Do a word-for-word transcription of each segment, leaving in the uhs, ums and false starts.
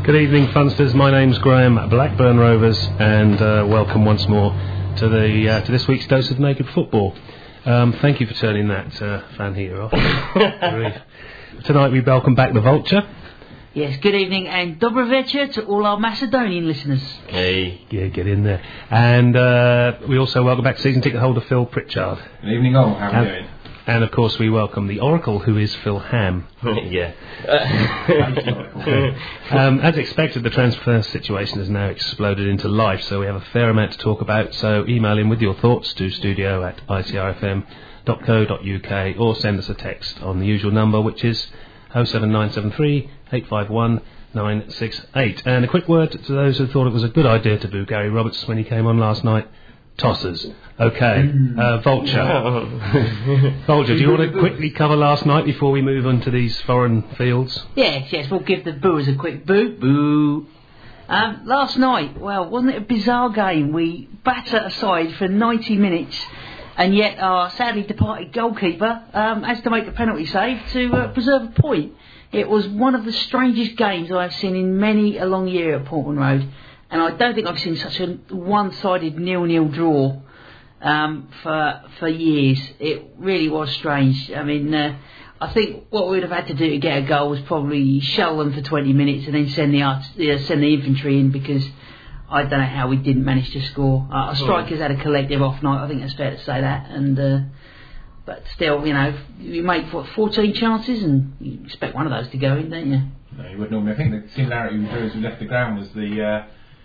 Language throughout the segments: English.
Good evening, Funsters. My name's Graham, Blackburn Rovers, and uh, welcome once more to the uh, to this week's dose of naked football. Um, thank you for turning that uh, fan heater off. Tonight we welcome back the Vulture. Yes, good evening and dobro večer to all our Macedonian listeners. Hey. Yeah, get in there. And uh, we also welcome back season ticket holder Phil Pritchard. Good evening all, how are and, you doing? And of course we welcome the Oracle, who is Phil Ham. Yeah. um, as expected, the transfer situation has now exploded into life, so we have a fair amount to talk about. So email in with your thoughts to studio at I C R F M dot co dot U K or send us a text on the usual number, which is oh seven nine seven three eight five one nine six eight. And a quick word to those who thought it was a good idea to boo Gary Roberts when he came on last night. Tossers. Okay. Uh, Vulture. Vulture, do you want to quickly cover last night before we move on to these foreign fields? Yes, yes, we'll give the booers a quick boo. Boo. Um, last night, well, wasn't it a bizarre game? We batter aside for ninety minutes, and yet our sadly departed goalkeeper um, has to make a penalty save to uh, preserve a point. It was one of the strangest games I've seen in many a long year at Portman Road. And I don't think I've seen such a one-sided nil-nil draw um, for for years. It really was strange. I mean, uh, I think what we would have had to do to get a goal was probably shell them for twenty minutes and then send the art, uh, send the infantry in, because I don't know how we didn't manage to score. Uh, our strikers had a collective off night. I think it's fair to say that. And uh, but still, you know, you make what, fourteen chances and you expect one of those to go in, don't you? No, you wouldn't normally. I think the similarity we drew as we left the ground was the. Uh,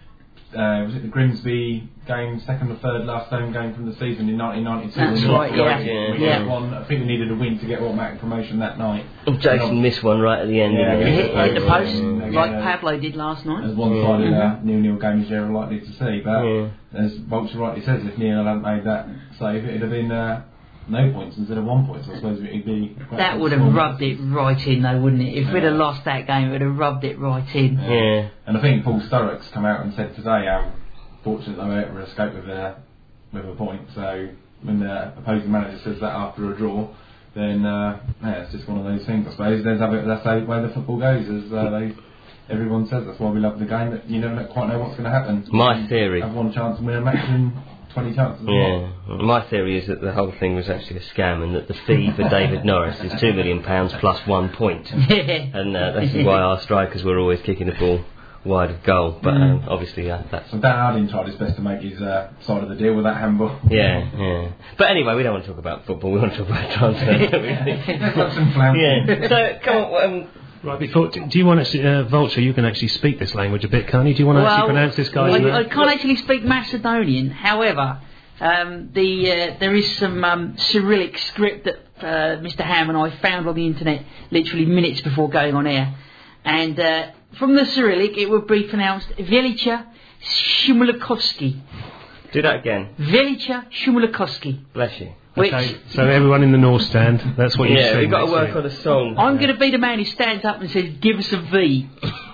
Uh, was it the Grimsby game, second or third last home game from the season in nineteen ninety-two? That's right, yeah. yeah. We yeah. One, I think we needed a win to get automatic promotion that night. Jason missed one right at the end. Yeah, He hit, hit the post, um, like again, Pablo did last night. As one-sided uh, nil-nil games you're likely to see. But yeah. as Vulture rightly says, if Neil hadn't made that save, it'd have been uh, no points instead of one point. So I suppose it'd be... That would have rubbed it right in, though, wouldn't it? If yeah. we'd have lost that game, it would have rubbed it right in. Yeah. yeah. And I think Paul Sturrock's come out and said today how fortunate they were able to escape with a, with a point. So when the opposing manager says that after a draw, then uh, yeah, it's just one of those things, I suppose. There's a bit, that's the way the football goes, as uh, they, everyone says. That's why we love the game, that you never quite know what's going to happen. My you theory. have one chance to win a match and twenty chances. Yeah. My theory is that the whole thing was actually a scam, and that the fee for David Norris is two million pounds plus one point. And uh, this is why our strikers were always kicking the ball wide of goal, but um, obviously uh, that's... So Dan Harding tried his best to make his uh, side of the deal with that handball. Yeah, yeah. But anyway, we don't want to talk about football, we want to talk about transfers. Let's have some flouncing. Yeah, so come on... Um, Right, before, do you want to, uh, Vulture, you can actually speak this language a bit, can't you? Do you want to well, actually pronounce this guy's name? I, I can't actually speak Macedonian, however, um, the uh, there is some um, Cyrillic script that uh, Mister Ham and I found on the internet literally minutes before going on air. And uh, from the Cyrillic, it would be pronounced Velicha Shumulakovsky. Do that again. Velicha Shumulakovsky. Bless you. Which, okay, so everyone in the North Stand, that's what you yeah, say. We've got to work on a song. I'm going to be the man who stands up and says, "Give us a V."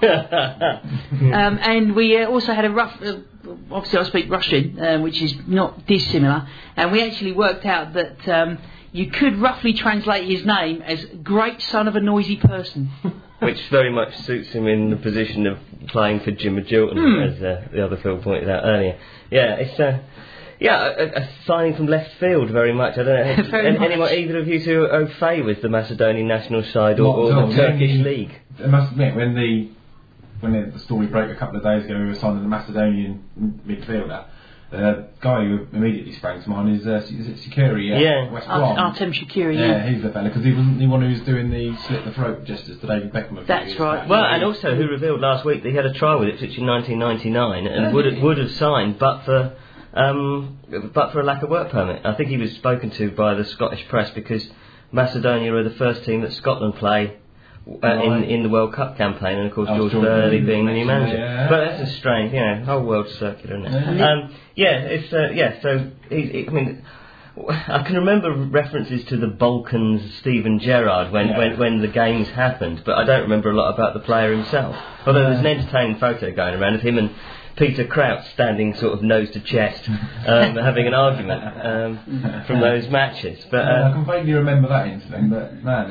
um, and we uh, also had a rough... Uh, obviously, I speak Russian, uh, which is not dissimilar. And we actually worked out that um, you could roughly translate his name as "Great Son of a Noisy Person." Which very much suits him in the position of playing for Jim Magilton, mm. as uh, the other Phil pointed out earlier. Yeah, it's... Uh, Yeah, a, a signing from left field, very much. I don't know. Very any, anyone, either of you two au fait with the Macedonian national side or, or the Turkish the, league? I must admit, when the when the story broke a couple of days ago, we were signing the Macedonian midfielder. The guy who immediately sprang to mind is, uh, is it Shaqiri? Yeah, yeah. West Brom. Artem Shaqiri. Yeah, yeah, he's the fella, because he wasn't the one who was doing the slit the throat gestures to David Beckham. A few That's years right. back. Well, and also who revealed last week that he had a trial with Ipswich in nineteen ninety-nine and yeah, would have, would have signed, but for. Um, but for a lack of work permit. I think he was spoken to by the Scottish press because Macedonia are the first team that Scotland play uh, right. in in the World Cup campaign, and of course oh, George Burley being the new manager. Yeah. But that's a strange, you know, whole world's circular, isn't it? Yeah, um, yeah it's uh, yeah. So he, he, I mean, I can remember references to the Balkans, Steven Gerrard when, yeah. when when the games happened, but I don't remember a lot about the player himself. Although there's an entertaining photo going around of him and Peter Crouch standing sort of nose to chest, um, having an argument um, from those matches. But uh, yeah, I can vaguely remember that incident, but man, any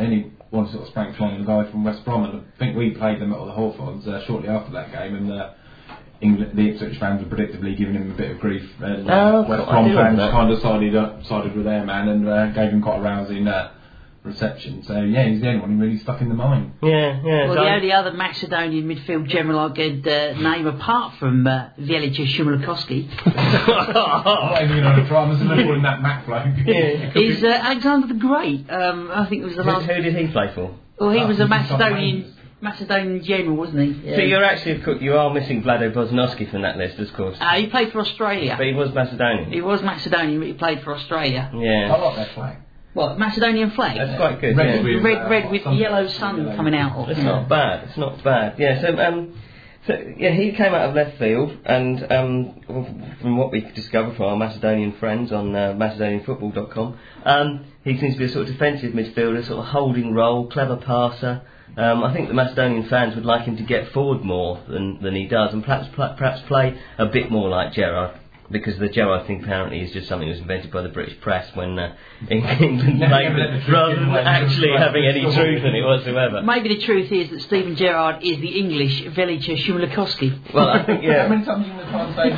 one sort of sprang flying the guy from West Brom, and I think we played them at the Hawthorns uh, shortly after that game, and uh, England, the Ipswich fans were predictably giving him a bit of grief, and uh, oh, West cool. Brom fans kind of sided up, sided with their man, and uh, gave him quite a rousing uh, reception. So yeah, he's the only one who really stuck in the mind. Yeah, yeah. Well, so the only other Macedonian midfield general I could uh, name apart from uh, Vjelica Shumilakowski I'm not even going to try. I'm just looking in that Mac bloke. Yeah. is uh, Alexander the Great. Um, I think it was the who, last. who did he play for? Well, he Oh, was a he was Macedonian Macedonian general, wasn't he? Yeah. So you're actually of course, you are missing Vlado Bosnowski from that list, of course. Uh, he played for Australia. But he was Macedonian. He was Macedonian, but he played for Australia. Yeah. I like their flag. What, Macedonian flag? That's quite good. Red yeah. with- red, uh, red with sun- yellow sun yellow. coming out. It's not bad. It's not bad. Yeah. So um, so yeah, he came out of left field, and um, from what we could discover from our Macedonian friends on uh, Macedonian Football dot com, um, he seems to be a sort of defensive midfielder, sort of holding role, clever passer. Um, I think the Macedonian fans would like him to get forward more than, than he does, and perhaps pl- perhaps play a bit more like Gerrard. Because the Gerrard thing apparently is just something that was invented by the British press when uh, England played it, rather than actually having any truth in it whatsoever. Maybe the truth is that Stephen Gerrard is the English Vjelica Shumilakowski. Well, I think, yeah. How many times you going to try and say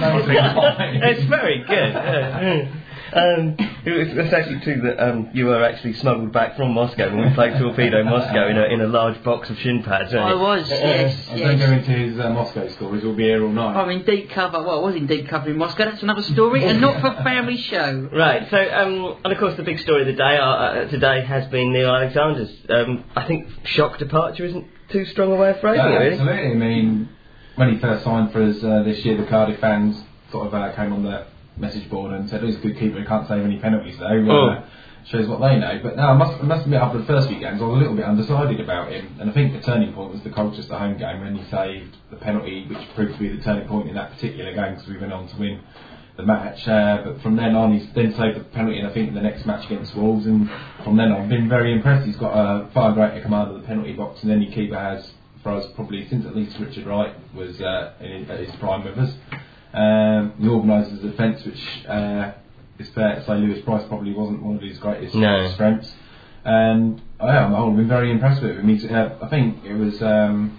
no? It's very good. Yeah. Um, it was, it's actually true that um, you were actually smuggled back from Moscow when we played Torpedo Moscow in a, in a large box of shin pads. I was, yes, I don't go yes. into his uh, Moscow stories. We'll be here all night. I'm in deep cover. Well, I was in deep cover in Moscow. That's another story, and not for family show. Right, so, um, and of course the big story of the day uh, uh, today has been Neil Alexander's, um, I think, shock departure isn't too strong a way of phrasing Yeah, it, really. absolutely. I mean, when he first signed for us uh, this year, the Cardiff fans sort of uh, came on the message board and said, "He's a good keeper. He can't save any penalties, though." Oh. Uh, shows what they know. But no, I must, I must admit, after the first few games, I was a little bit undecided about him. And I think the turning point was the Colchester home game when he saved the penalty, which proved to be the turning point in that particular game because we went on to win the match. Uh, but from then on, he's then saved the penalty, and I think in the next match against Wolves. And from then on, I've been very impressed. He's got a far greater command of the penalty box than any keeper has for us, probably since at least Richard Wright was uh, in, at his prime with us. Um, he organises the defence, which uh, is fair to say Lewis Price probably wasn't one of his greatest No. strengths. And oh, yeah, on the whole, I've been very impressed with him. He's, uh, I think it was, um,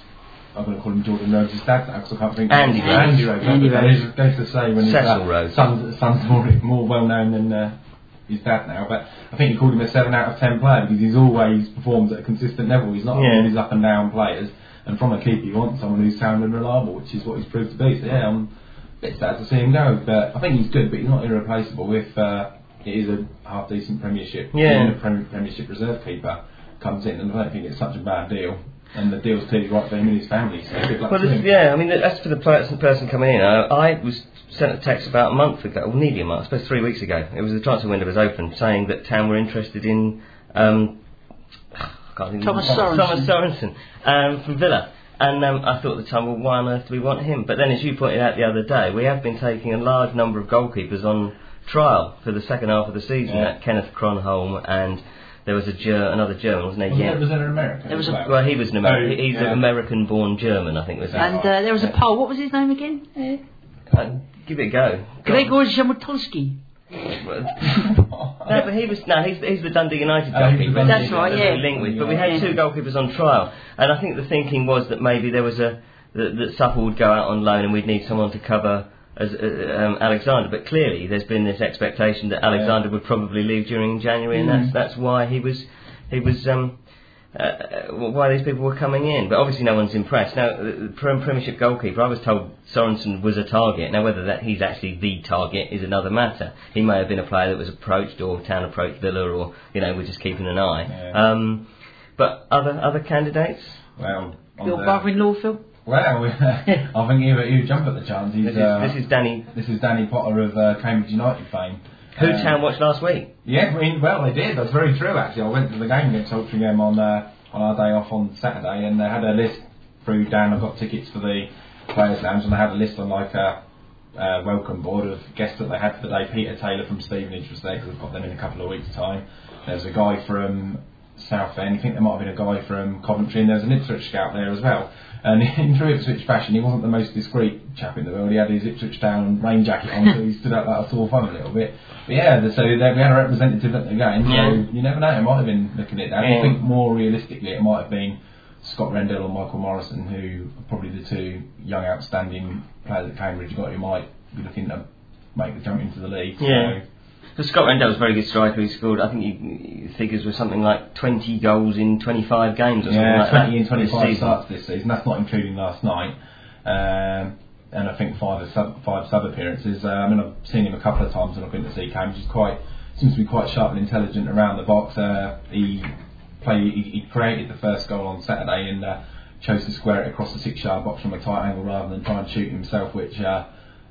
I'm going to call him Jordan Rhodes' dad now because I can't think Andy of Rhodes. Andy Rhodes. Andy Rhodes. It goes to say when his Cecil uh, Rhodes. son's, son's more, more well known than uh, his dad now. But I think he called him a seven out of ten player because he's always performed at a consistent level. He's not Yeah. one of these up and down players. And from a keeper, you want someone who's sound and reliable, which is what he's proved to be. So yeah, I'm a bit sad to see him go. But I think he's good, but he's not irreplaceable if uh, it is a half decent Premiership. Yeah. Even a Prem- Premiership reserve keeper comes in, and I don't think it's such a bad deal. And the deal's clearly right for him and his family. So good luck Well, to this, him. yeah, I mean, as for the person, person coming in, I, I was sent a text about a month ago, well, nearly a month, I suppose three weeks ago. It was the transfer window was open, saying that Town were interested in um, I can't think of Thomas his name. Sorensen. Thomas Sorensen um, from Villa. And um, I thought at the time, well, why on earth do we want him? But then, as you pointed out the other day, we have been taking a large number of goalkeepers on trial for the second half of the season. Yeah. At Kenneth Kronholm, and there was a Ger- another German, wasn't there? Was, Yeah. there, was there an American? There was as a- well? Well, he was an American. Oh, He's yeah. an American-born German, I think was his And uh, there was a Yeah. Pole. What was his name again? Uh, give it a go. Gregor Zamotolski. No, but he was no, he's, he's the Dundee United Oh, he's the goalkeeper. Dundee That's right, that yeah. we linked with. But we had Yeah. two goalkeepers on trial, and I think the thinking was that maybe there was a that, that Supple would go out on loan, and we'd need someone to cover as uh, um, Alexander. But clearly, there's been this expectation that Alexander would probably leave during January, and that's that's why he was he was. Um, Uh, why these people were coming in, but obviously no one's impressed. Now, the Prem- Premiership goalkeeper, I was told Sorensen was a target. Now, whether that he's actually the target is another matter. He may have been a player that was approached, or Town approached Villa, or you know, we're just keeping an eye. Yeah. Um, but other other candidates. Well, on Your the- brother-in-law, Phil? Well, I think he would, he would jump at the chance. He's, This is, uh, this is Danny, this is Danny Potter of uh, Cambridge United fame. who Um, Town watched last week. Yeah, I mean, well, they did. That's very true, actually. I went to the game against Altrincham on uh, on our day off on Saturday, and they had a list through Dan. I got tickets for the Players' Lounge, and they had a list on like a uh, welcome board of guests that they had for the day. Peter Taylor from Stevenage was there because I've got them in a couple of weeks' time. There was a guy from Southend. I think there might have been a guy from Coventry, and there was an Ipswich scout there as well. And in true Ipswich fashion, he wasn't the most discreet chap in the world. He had his Ipswich Town rain jacket on, so he stood out like a sore thumb a little bit. But yeah, the, so they, we had a representative at the game, yeah. so you never know, it might have been looking at that. Yeah. I think more realistically, it might have been Scott Rendell or Michael Morrison, who are probably the two young, outstanding players at Cambridge got who might be looking to make the jump into the league. Yeah. So, So Scott Rendell was a very good striker. He scored, I think, he, figures were something like twenty goals in twenty-five games or something yeah, like that. twenty in twenty-five this starts this season. That's not including last night. Um, and I think five sub five sub appearances. Uh, I mean, I've seen him a couple of times when I've been to see Cambridge. He's quite seems to be quite sharp and intelligent around the box. Uh, he play he, he created the first goal on Saturday and uh, chose to square it across the six-yard box from a tight angle rather than try and shoot himself, which uh,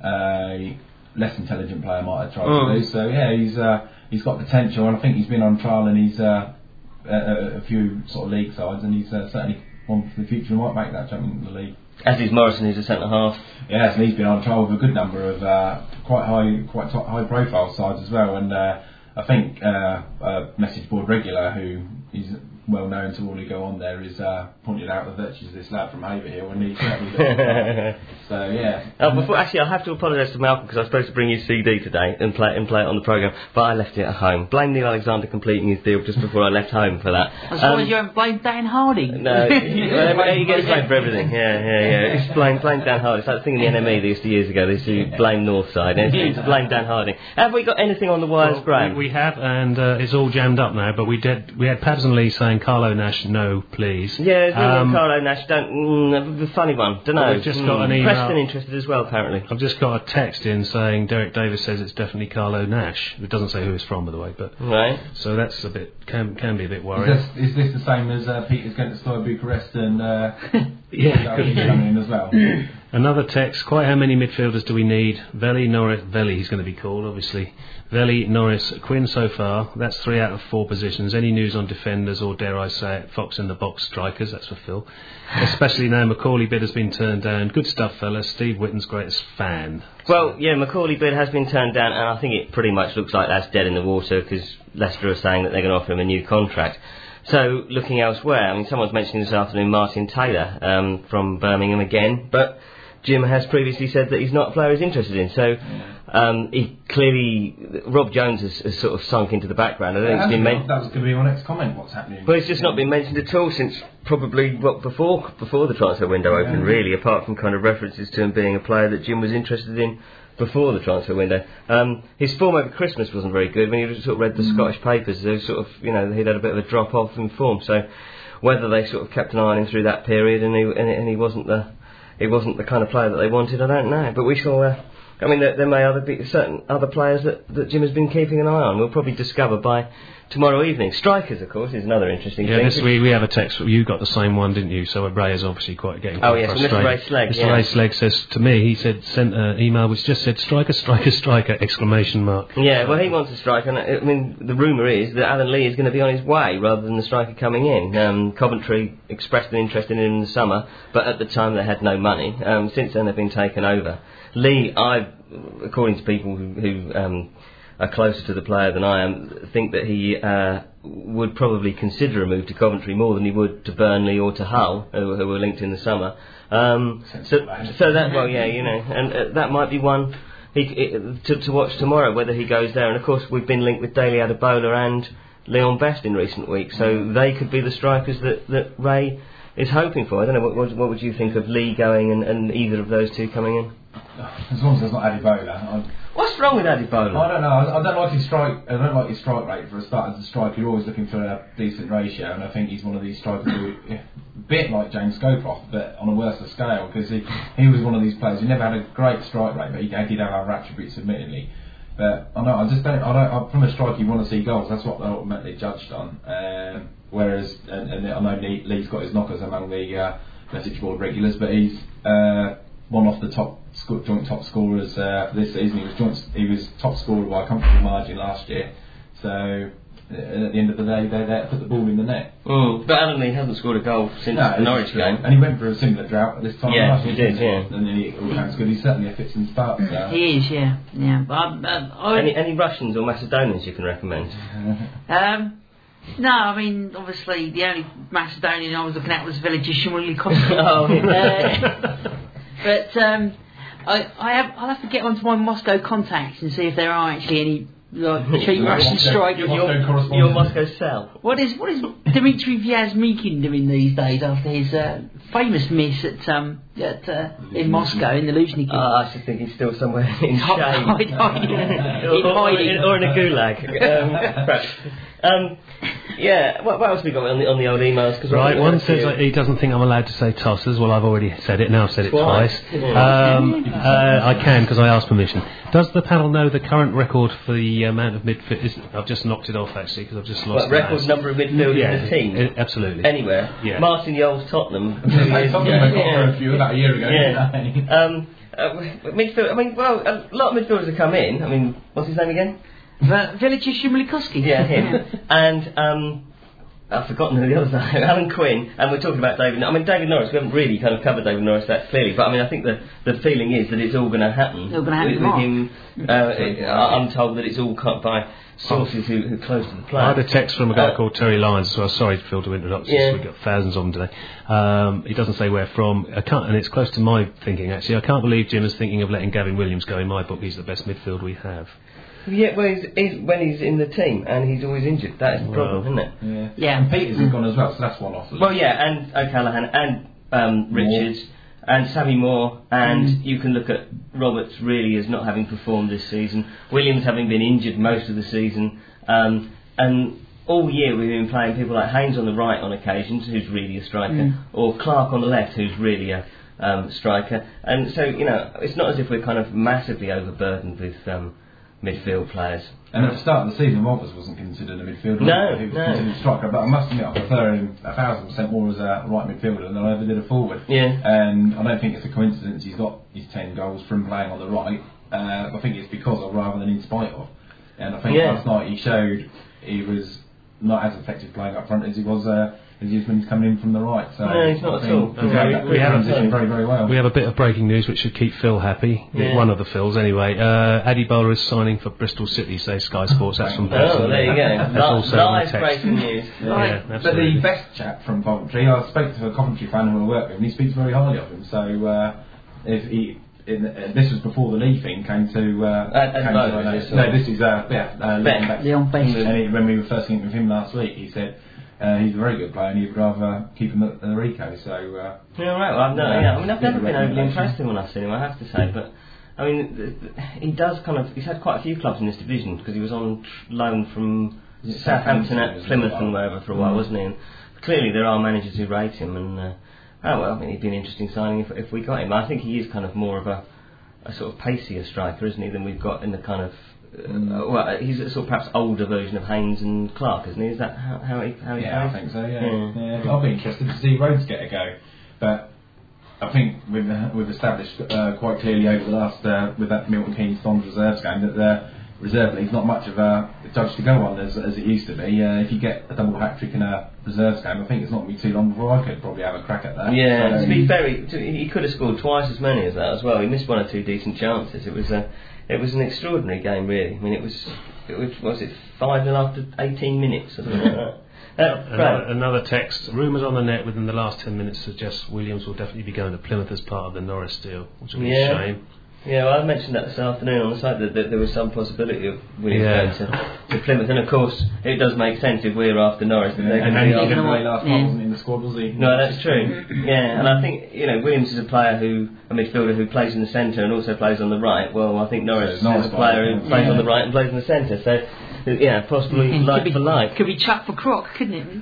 a less intelligent player might have tried mm. to do. So yeah, he's uh, he's got potential, and I think he's been on trial and he's uh, a, a few sort of league sides, and he's uh, certainly one for the future and might make that jump into the league. As is Morrison, who's a centre half. Yes, and he's been on trial with a good number of uh, quite high, quite top, high profile sides as well. And uh, I think uh, a message board regular who is well known to all who go on there is uh, pointed out the virtues of this lad from Haverhill, and he certainly does. So yeah. Uh, before, actually, I have to apologise to Malcolm because I was supposed to bring his C D today and play and play it on the programme, but I left it at home. Blame Neil Alexander completing his deal just before I left home for that. As long as you haven't blamed Dan Harding. No, well, you get blamed for everything. Yeah, yeah, yeah. It's blame, blame Dan Harding. It's like the thing in the N M E they used to years ago. They used to blame Northside. And it's to blame Dan Harding. Have we got anything on the wires, Well, Graham? we, we have, and uh, it's all jammed up now. But we did. We had Pabs and Lee saying Carlo Nash, no, please. Yeah, Um, Carlo Nash. Don't. Mm, the funny one. Don't know. We've just got an email. Preston interested as well, apparently. I've just got a text in saying Derek Davis says it's definitely Carlo Nash. It doesn't say who it's from, by the way, but Right. so that's a bit can can be a bit worrying. Is this, is this the same as uh, Peter's going to Slough Bucharest and uh, Yeah, could be. coming in as well? Another text. Quite how many midfielders do we need? Veli, Norris, Veli. He's going to be called, obviously. Veli, Norris, Quinn. So far, that's three out of four positions. Any news on defenders, or dare I say it, Fox in the box strikers? That's for Phil. Especially now Macaulay bid has been turned down. Good stuff, fellas. Steve Whitten's greatest fan. Well, yeah, Macaulay bid has been turned down, and I think it pretty much looks like that's dead in the water because Leicester are saying that they're going to offer him a new contract. So, looking elsewhere, I mean, someone's mentioning this afternoon Martin Taylor um, from Birmingham again, but Jim has previously said that he's not a player he's interested in. So, um, he clearly, Rob Jones has, has sort of sunk into the background. I don't think it's been mentioned. That was going to be my next comment. What's happening? Well, it's just not been mentioned at all since probably what before before the transfer window opened, Yeah. really, apart from kind of references to him being a player that Jim was interested in before the transfer window. Um, his form over Christmas wasn't very good. When you sort of read the Mm. Scottish papers, they sort of, you know, he'd had a bit of a drop off in form. So whether they sort of kept an eye on him through that period and he and, and he wasn't the he wasn't the kind of player that they wanted, I don't know. But we shall. Uh, I mean, there, there may other be certain other players that, that Jim has been keeping an eye on. We'll probably discover by tomorrow evening. Strikers, of course, is another interesting Yeah, thing. this, we, we have a text. You got the same one, didn't you? So Ray is obviously quite getting Oh, quite yes, Mister frustrated. Ray Slegg, Mister yeah. Ray Slegg says to me, he said, sent an email which just said, striker, striker, striker, exclamation mark. Yeah, well, he wants a striker. And I mean, the rumour is that Alan Lee is going to be on his way rather than the striker coming in. Um, Coventry expressed an interest in him in the summer, but at the time they had no money. Um, since then, they've been taken over. Lee, I, according to people who, who um, are closer to the player than I am, think that he uh, would probably consider a move to Coventry more than he would to Burnley or to Hull, who, who were linked in the summer. Um, so, so that, well, yeah, you know, and uh, that might be one he, it, to, to watch tomorrow, whether he goes there. And of course, we've been linked with Daly Adebola and Leon Best in recent weeks, so they could be the strikers that, that Ray is hoping for. I don't know, what, what, what would you think of Lee going and, and either of those two coming in? As long as there's not Adebola. I, What's wrong with Adebola? I don't know. I, I don't like his strike. I don't like his strike rate for a start. As a striker, you're always looking for a decent ratio, and I think he's one of these strikers who, a bit like James Scowcroft, but on a worse scale, because he he was one of these players who never had a great strike rate, but he did have other attributes, admittedly. But I know I just don't. I don't. I, from a striker, you want to see goals. That's what they're ultimately judged on. Um, whereas, and, and I know Lee, Lee's got his knockers among the uh, message board regulars, but he's uh, one off the top sc- joint top scorers uh, this season. He was joint, he was top scorer by a comfortable margin last year. So uh, at the end of the day, they're there to put the ball in the net. Mm, but Alan Lee hasn't scored a goal since No, the Norwich true. game. And he went for a similar drought at this time Yeah, last he year. did, yeah. And then he all sounds good. He's certainly a fits and starts. So. He is, yeah, yeah. But um, uh, I, Any, any Russians or Macedonians you can recommend? um, No, I mean, obviously, the only Macedonian I was looking at was Villager Shimolikowski. Oh, uh, but um, I, I have, I'll have to get onto my Moscow contacts and see if there are actually any like, cheap Russian strikers. Your, your, your Moscow cell. What is what is Dmitry Vyazmikin doing these days after his uh, famous miss at um at uh, in Moscow in the Luzhniki? Uh, I just think he's still somewhere in shame. Hiding. or, or, in, or in a gulag. Um, perhaps. Um, yeah, what, what else have we got on the, on the old emails? Cause right, one says uh, he doesn't think I'm allowed to say tossers. Well, I've already said it, now I've said it twice. twice. Yeah. Um, uh, I can, because I asked permission. Does the panel know the current record for the amount of midfield? I've just knocked it off, actually, because I've just lost what, record the number of midfielders yeah, in the team? It, absolutely. Anywhere? Yeah. Martin Yoles, Tottenham. Something they got for a few about a year ago, Yeah. didn't they? Um, uh, midfield, I mean, well, a lot of midfielders have come in. I mean, what's his name again? Uh, Villager Shimolikowski. Yeah, him. and um, I've forgotten who the others are. Alan Quinn, and we're talking about David. I mean, David Norris. We haven't really kind of covered David Norris that clearly, but I mean, I think the the feeling is that it's all going to happen. It's all gonna happen with, with him. Uh, it, I'm told that it's all cut by sources who who close to the I had a player. text from a guy Uh, called Terry Lyons as well. Sorry to filter introductions. Yeah. We've got thousands of them today. Um, he doesn't say where from. I can't, and it's close to my thinking, actually. I can't believe Jim is thinking of letting Gavin Williams go. In my book, he's the best midfield we have. Yeah, well, he's, he's, when he's in the team and he's always injured, that is the problem, Well, isn't it? Yeah. Yeah. And Peterson's gone as well, so that's one off. Well, yeah, and O'Callaghan and um, Richards and Sammy Moore, and Mm. you can look at Roberts really as not having performed this season, Williams having been injured most of the season, um, and all year we've been playing people like Haynes on the right on occasions, who's really a striker, Mm. or Clark on the left, who's really a um, striker, and so, you know, it's not as if we're kind of massively overburdened with um, midfield players. And at the start of the season, Roberts wasn't considered a midfielder. No, he was no. considered a striker. But I must admit, I prefer him a thousand percent more as a right midfielder than I ever did a forward. Yeah. And I don't think it's a coincidence he's got his ten goals from playing on the right. Uh, I think it's because of rather than in spite of. And I think Yeah. last night he showed he was not as effective playing up front as he was. Uh, as he was when he's coming in from the right. So No, he's not I at think all. He's No, had we- that we haven't transition done. very, very well. We have a bit of breaking news which should keep Phil happy. Yeah. One of the Phils, anyway. Uh, Addy Bowler is signing for Bristol City, says Sky Sports. That's from Oh, there you go. That's also on Live the text. breaking news. Yeah, Right. But absolutely. the best chap from Coventry, I spoke to a Coventry fan who I work with, and he speaks very highly of him. So uh, if he, in, uh, this was before the Lee thing came to. Uh, At- at came Bow, to is this, no, or- this is uh, yeah, uh, Ben. Leon Beck. Leon Beck. And he, when we were first meeting with him last week, he said uh, he's a very good player, and he'd rather keep him at, at Rico. So uh, Yeah, right. Well, I've no, Yeah. yeah, I mean, I've never Good been overly recommendation. impressed with him when I've seen him, I have to say. But I mean, th- th- he does kind of. He's had quite a few clubs in this division because he was on tr- loan from Is it Southampton Southampton at as Plymouth well? and wherever for a while, Mm. wasn't he? And clearly, there are managers who rate him, and uh, oh well, I mean, he'd be an interesting signing if, if we got him. I think he is kind of more of a, a sort of pacier striker, isn't he, than we've got in the kind of. Uh, Mm. well, he's a sort of perhaps older version of Haynes and Clark, isn't he? Is that how, how he how he yeah, I plays? think so. Yeah. Yeah. yeah, I'll be interested to see Rhodes get a go, but. I think we've, uh, we've established uh, quite clearly over the last, uh, with that Milton Keynes Dons reserves game, that the reserve league's not much of a judge to go on as, as it used to be. Uh, if you get a double hat trick in a reserves game, I think it's not going to be too long before I could probably have a crack at that. Yeah, So, to be fair, he, to, he could have scored twice as many as that as well. He missed one or two decent chances. It was a, it was an extraordinary game, really. I mean, it was, it was, what was it five nil after eighteen minutes or something like that. Uh, Another, right. another text. Rumours on the net within the last ten minutes suggest Williams will definitely be going to Plymouth as part of the Norris deal, which will be Yeah. a shame. Yeah, well, I mentioned that this afternoon on the site that, that there was some possibility of Williams Yeah. going to, to Plymouth, and of course, it does make sense if we're after Norris. That Yeah, they're and going then to he be didn't on. play last Yeah. night, wasn't in the squad, was he? No, that's true. Yeah, and I think, you know, Williams is a player who, a midfielder who plays in the centre and also plays on the right. Well, I think Norris So Norris is a player plays, who plays yeah. on the right and plays in the centre. So, yeah, possibly like could be, for like. Could be chuck for croc, couldn't it?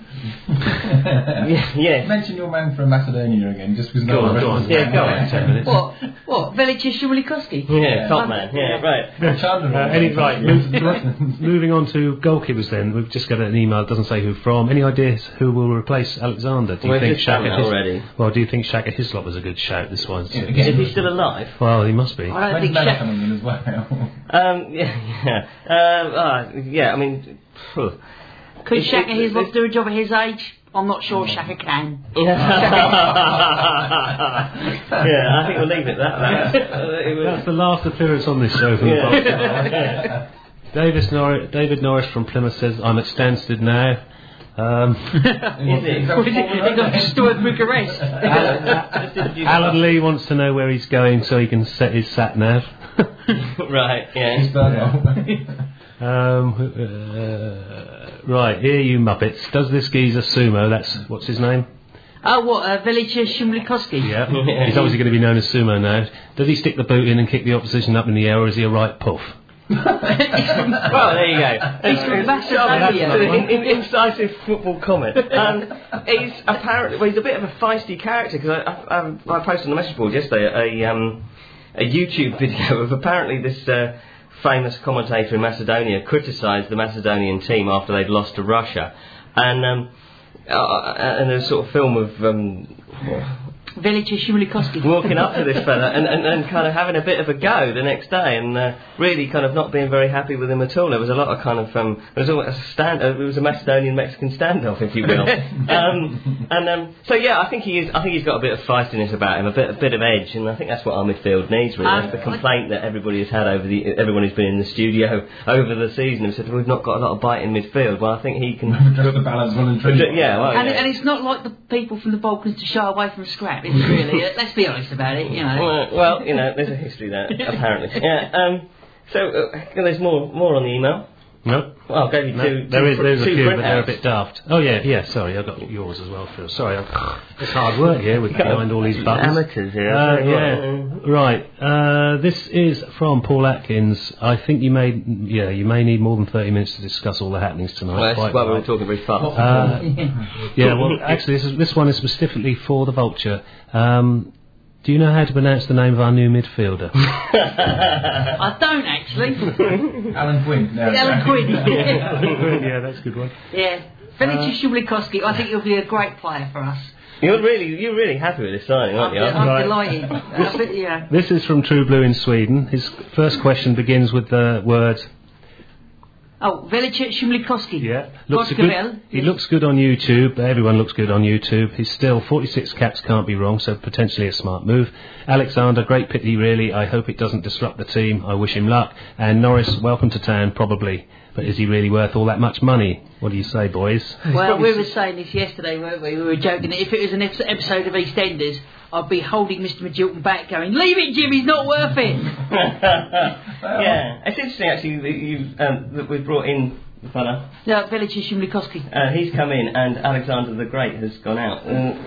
Yeah, yeah. Mention your man from Macedonia again, just because Go no on, one go on. Yeah, go on. ten minutes. What? What? Villager Shimolikowski? Yeah, top man. Yeah, right. Chandler. Uh, any, right, move, moving on to goalkeepers then. We've just got an email, it doesn't say who from. Any ideas who will replace Alexander? Do you We've think just done Shaka that His- already. Well, do you think Shaka Hislop was a good shout? This one's. Yeah, Is he still alive? Well, he must be. I don't When's think Mel Shaq. coming in as well? Um, yeah, yeah. Um, uh, yeah, I mean, phew. Could It- Shaka it- Hislop it- do a job at his age? I'm not sure Shaka can. Yeah, I think we'll leave it at that. It was- That's the last appearance on this show from the Yeah. podcast. Davis Norris, David Norris from Plymouth says, I'm at Stansted now. Um, Is it? He got destroyed Bucharest. Alan Lee wants to know where he's going so he can set his sat nav. Right, yeah. He's burnt off. um, uh, right, here you Muppets. Does this geezer sumo? That's what's his name? Oh, what? Uh, Velicha Shumlikowski? Yeah, he's obviously going to be known as sumo now. Does he stick the boot in and kick the opposition up in the air, or is he a right puff? Well, there you go. He's from Macedonia. In, in, incisive football comment. Um, he's apparently well, he's a bit of a feisty character because I, I, I, I posted on the message board yesterday a um, a YouTube video of apparently this uh, famous commentator in Macedonia criticised the Macedonian team after they'd lost to Russia, and um, uh, and there's a sort of film of. Um, Velicha Shumlikowski. walking up to this fella and, and, and kind of having a bit of a go the next day and uh, really kind of not being very happy with him at all. There was a lot of kind of um, there was almost a stand. Uh, it was a Macedonian-Mexican standoff, if you will. um, and um, so yeah, I think he is. I think he's got a bit of feistiness about him, a bit a bit of edge, and I think that's what our midfield needs. Really, Um, that's the complaint that everybody has had over the everyone who's been in the studio over the season have said we've not got a lot of bite in midfield. Well, I think he can. Just the balance well and truly. Yeah, well, And, yeah. and it's not like the people from the Balkans to shy away from scrap, is it really? Uh, Let's be honest about it, you know. Well, well, you know, there's a history there, apparently. Yeah. Um, so uh, there's more more on the email. No. Well, I gave you No, two. there two is, there's a two few, printouts. but they're a bit daft. Oh yeah, yeah. Sorry, I got yours as well, Phil. Sorry, I, it's hard work here with behind all these buttons. Amateurs here. Uh, yeah, right. Uh, this is from Paul Atkins. I think you may, yeah, you may need more than thirty minutes to discuss all the happenings tonight. Well, that's Quite why we right. were talking very fast. Uh, yeah, well, actually, this is, this one is specifically for the Vulture. Um, do you know how to pronounce the name of our new midfielder? I don't actually. Alan Quinn. No, Alan no. Quinn. Yeah, that's a good one. Yeah. Velicha Shumlikowski, I think he'll be a great player for us. You're really, you're really happy with this signing, aren't you? I'm Right. delighted. I think, yeah. This is from True Blue in Sweden. His first question begins with the words. Oh, Velicha Shumlikowski. Yeah, looks Portugal. good. He looks good on YouTube. Everyone looks good on YouTube. He's still forty-six caps, can't be wrong. So potentially a smart move. Alexander, great pity, really. I hope it doesn't disrupt the team. I wish him luck. And Norris, welcome to town, probably. But is he really worth all that much money? What do you say, boys? Well, we were saying this yesterday, weren't we? We were joking that if it was an ep- episode of EastEnders, I'd be holding Mister Magilton back going, leave it, Jim, he's not worth it. Yeah, it's interesting actually that you um, that we've brought in the fella. No, Velicha Shumlikowski. Uh, he's come in, and Alexander the Great has gone out. Uh,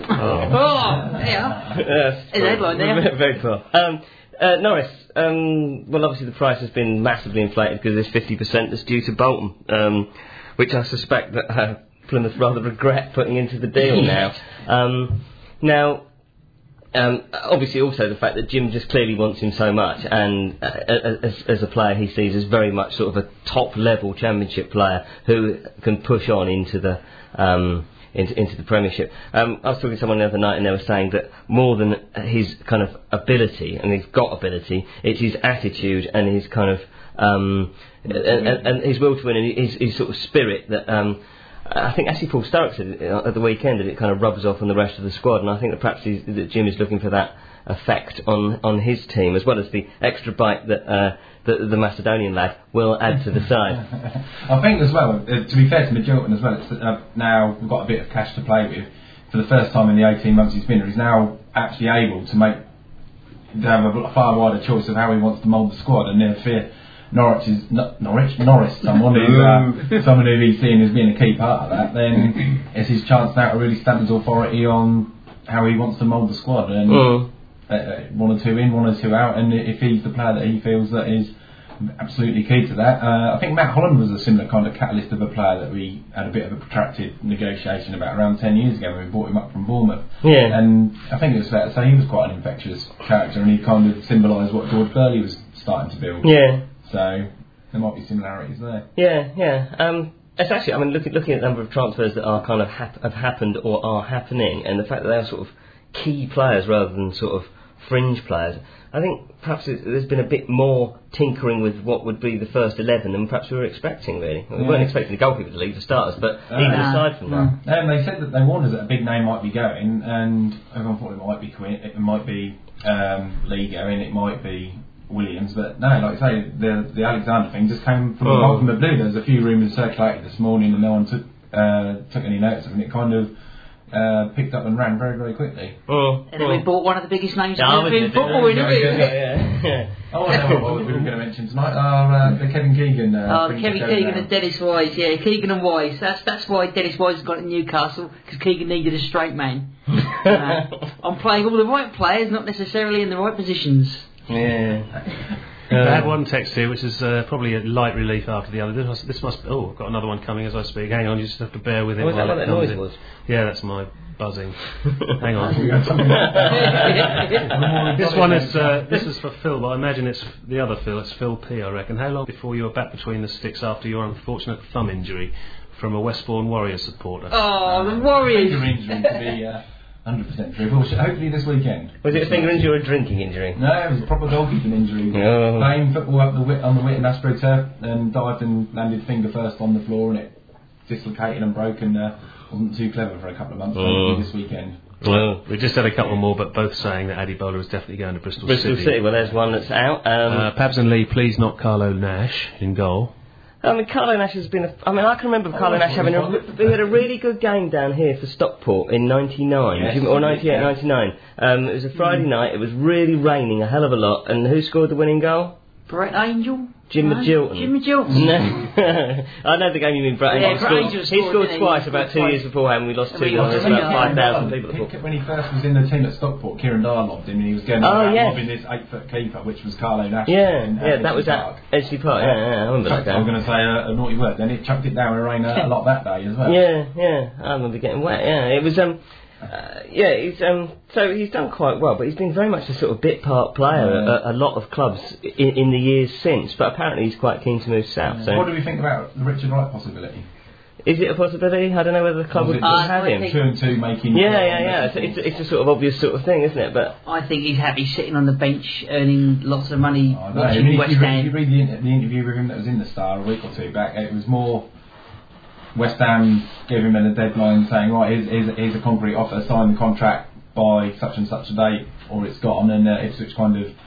Oh, yeah. Yes, Is everyone there? Very poor. Um, uh, Norris, um, well, obviously the price has been massively inflated because there's fifty percent that's due to Bolton, um, which I suspect that uh, Plymouth rather regret putting into the deal now. Um, now, um, obviously also the fact that Jim just clearly wants him so much, and uh, as, as a player he sees as very much sort of a top-level championship player who can push on into the... Um, Into, into the Premiership. Um, I was talking to someone the other night and they were saying that more than his kind of ability, and he's got ability, it's his attitude and his kind of um, and, and, and his will to win and his, his sort of spirit that um, I think actually Paul Sturrock said it at the weekend that it kind of rubs off on the rest of the squad, and I think that perhaps he's, that Jim is looking for that effect on, on his team as well as the extra bite that uh, the, the Macedonian lad will add to the side. I think as well, uh, to be fair to Magilton as well, it's, uh, now we've got a bit of cash to play with. For the first time in the eighteen months he's been here, he's now actually able to make to have a far wider choice of how he wants to mould the squad, and therefore Norwich is no, Norwich Norris, someone who uh, someone who he's seen as being a key part of that. Then it's his chance now to really stamp his authority on how he wants to mould the squad, and Mm. uh, one or two in, one or two out, and if he's the player that he feels that is absolutely key to that. Uh, I think Matt Holland was a similar kind of catalyst of a player that we had a bit of a protracted negotiation about around ten years ago when we brought him up from Bournemouth. Yeah. And I think it was fair to say he was quite an infectious character, and he kind of symbolised what George Burley was starting to build. Yeah. So there might be similarities there. Yeah, yeah. Um, it's actually, I mean, looking looking at the number of transfers that are kind of hap- have happened or are happening, and the fact that they are sort of key players rather than sort of fringe players, I think perhaps it, there's been a bit more tinkering with what would be the first eleven than perhaps we were expecting, really. We Yeah. weren't expecting the goalkeeper to leave for starters, but Uh, even nah. aside from that. And they said that they warned us that a big name might be going, and everyone thought it might be Quinn, it might be um, Lee going, it might be Williams, but no, like I say, the the Alexander thing just came from Oh. the, from the blue. There was a few rumours circulated this morning, and no one took uh, took any notice of, and it kind of uh, picked up and ran very, very quickly. Oh, And then oh. we bought one of the biggest names Yeah, ever in we did, football, yeah, didn't we? yeah, yeah. Oh, I know what we were going to mention tonight. Uh, uh, the Kevin Keegan. Uh, Oh, thing Kevin that goes Keegan down. and Dennis Wise, yeah, Keegan and Wise. That's that's why Dennis Wise has got to Newcastle, because Keegan needed a straight man. uh, I'm playing all the right players, not necessarily in the right positions. Yeah. I had one text here, which is uh, probably a light relief after the other. This must, this must. Oh, I've got another one coming as I speak. Hang on, you just have to bear with it. Was that while what it that comes noise in. was? Yeah, that's my buzzing. Hang on. on. This one is uh, this is for Phil, but I imagine it's the other Phil. It's Phil P, I reckon. How long before you were back between the sticks after your unfortunate thumb injury from a Westbourne Warriors supporter? Oh, the Warriors! Finger injury to be uh, one hundred percent true. Well, hopefully this weekend. Was it a finger injury or a drinking injury? No, it was a proper goalkeeping injury. Oh. Playing football up the wit on the Whitton AstroTurf and dived and landed finger first on the floor, and it dislocated and broke, and uh, wasn't too clever for a couple of months. Mm. Hopefully this weekend. Well, we just had a couple more, but both saying that Addy Bowler is definitely going to Bristol, Bristol City. Well, there's one that's out. Um, Uh, Pabs and Lee, please not Carlo Nash in goal. I mean, Carlo Nash has been. A, I mean, I can remember Carlo Oh, Nash having a. He had a really good game down here for Stockport in ninety-nine, Yes, do you- or ninety-eight, yeah. ninety-nine. Um, it was a Friday night. It was really raining a hell of a lot. And who scored the winning goal? Brett Angel? Jim No? Magilton. Jim Magilton. No. I know the game you mean, Brett Yeah, Angel. Brett scored, Angel he scored, scored didn't he? twice He about scored two twice. years beforehand. We lost And two we nil. lost There's two about nil. five thousand people at the When he first was in the team at Stockport, Kieran Dyer lobbed him, and he was going Oh, around yes. lobbing this eight-foot keeper, which was Carlo Nash. Yeah, in, yeah, that Edgley was Park. at Edgley Park. Yeah, yeah, I remember that Chucked- I was game. going to say a, a naughty word. Then it chucked it down with rain a, a lot that day as well. Yeah, yeah, I remember getting wet. Yeah, it was um, uh, yeah, he's um, so he's done quite well, but he's been very much a sort of bit part player Yeah. at a, a lot of clubs in, in the years since. But apparently he's quite keen to move south. So What do we think about the Richard Wright possibility? is it a possibility? I don't know whether the club Was would it Uh, have I him. think- Two and two making. Yeah, yeah, yeah. It's, it's, it's a sort of obvious sort of thing, isn't it? But I think he's happy sitting on the bench, earning lots of money, Oh, I don't know. I watching mean, if, West you read, if you Ham. read the, inter- the interview with him that was in the Star a week or two back, it was more West Ham gave him a deadline saying, right, here's, here's, here's a concrete offer, sign the contract by such and such a date, or it's gone, and uh, Ipswich kind of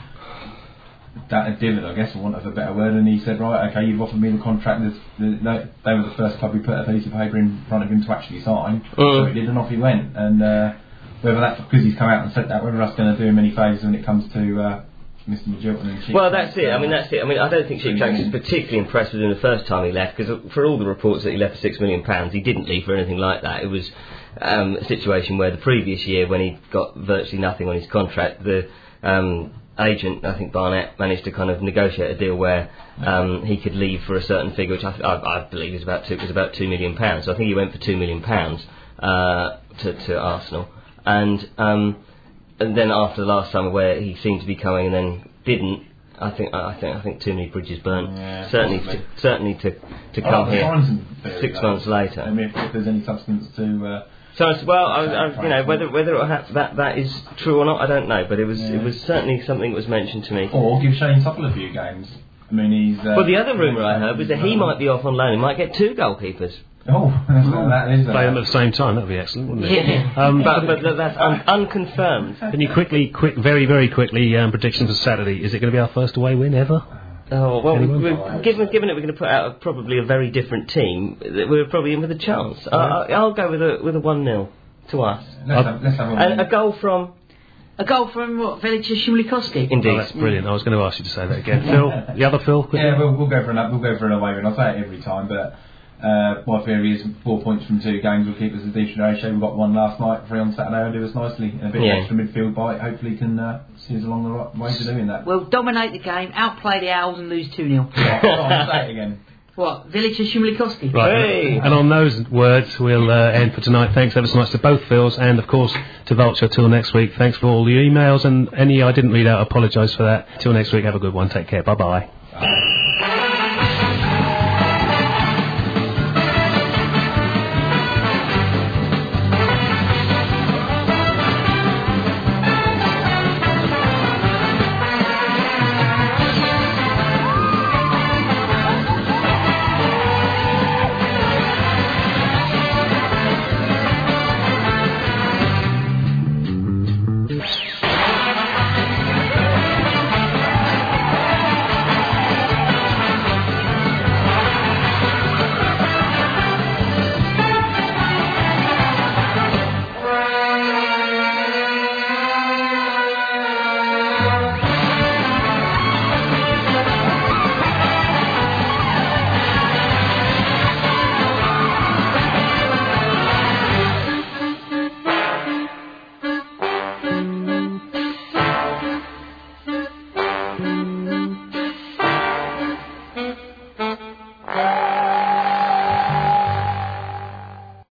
that did it, I guess, for want of a better word, and he said, right, okay, you've offered me the contract. There's, the, they were the first club who put a piece of paper in front of him to actually sign, so he did, and off he went. And uh, whether that's because he's come out and said that, whether that's going to do him any favours when it comes to uh, Mister Magilton and Sheep. well, that's it. I mean, that's it. I mean, I don't think Sheep Jackson was Mm. particularly impressed with him the first time he left, because for all the reports that he left for six million pounds, he didn't leave for anything like that. It was um, a situation where the previous year, when he got virtually nothing on his contract, the um, agent, I think Barnett, managed to kind of negotiate a deal where um, he could leave for a certain figure, which I, I, I believe is about two, was about two million pounds. So I think he went for two million pounds uh, to, to Arsenal, and. Um, And then after the last summer, where he seemed to be coming and then didn't, I think I think I think too many bridges burnt. Yeah, certainly, possibly. to, certainly to to I come like the here Sorensen theory, six though. months later. I mean, if, if there's any substance to. Uh, So I s- well, I, I, you know, whether whether it ha- that that is true or not, I don't know. But it was Yeah. it was certainly something that was mentioned to me. Or give Shane Topple a few games. I mean, he's. Uh, Well, the other rumour I heard was that he might be off on loan. He might get two goalkeepers. Oh, that is. Uh, Play them at the same time, that would be excellent, wouldn't it? Yeah. Um, But but th- that's un- unconfirmed. Can you quickly, quick, very, very quickly, um, prediction for Saturday? Is it going to be our first away win ever? Oh well, Anyone? we're, given given that we're going to put out a, probably a very different team, that we're probably in with a chance. I, I, I'll go with a with a one nil to us. let's, have, let's have a And a goal from A goal from what? Velica Shumlikoski? indeed. Oh, that's brilliant. I was going to ask you to say that again. Phil, the other Phil? quickly? Yeah, we'll, we'll go for an we'll go for an away win. I'll say it every time, but uh, my theory is four points from two games will keep us a decent ratio. We got one last night, three on Saturday will do us nicely, and a bit Yeah. of extra midfield bite. Hopefully, can uh, see us along the right way to doing that. We'll dominate the game, outplay the Owls and lose two nil. Right, go on, say it again. What? Velica Shumlikoski? Right, Hey. and on those words, we'll uh, end for tonight. Thanks ever so much to both Phils and, of course, to Vulture. Till next week. Thanks for all the emails and any I didn't read out. Apologise for that. Till next week, have a good one. Take care. Bye-bye. Uh,